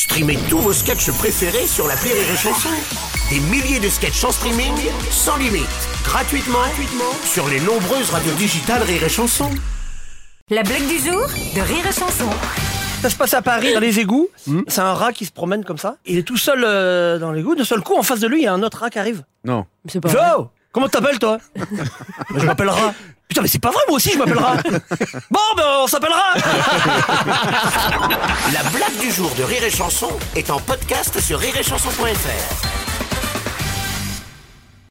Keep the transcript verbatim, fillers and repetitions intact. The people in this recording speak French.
Streamez tous vos sketchs préférés sur l'appli Rire et Chanson. Des milliers de sketchs en streaming, sans limite, gratuitement, gratuitement sur les nombreuses radios digitales Rire et Chanson. La blague du jour de Rire et Chanson. Ça se passe à Paris, dans les égouts. Mmh. C'est un rat qui se promène comme ça. Il est tout seul euh, dans l'égout. D'un seul coup, en face de lui, il y a un autre rat qui arrive. Non. C'est pas vrai. Oh, comment t'appelles, toi? Bah, je m'appelle Rat. Putain, mais c'est pas vrai, moi aussi, je m'appelle Rat. Bon, ben, on s'appellera. La blague du jour de Rire et Chanson est en podcast sur rire et chanson point f r.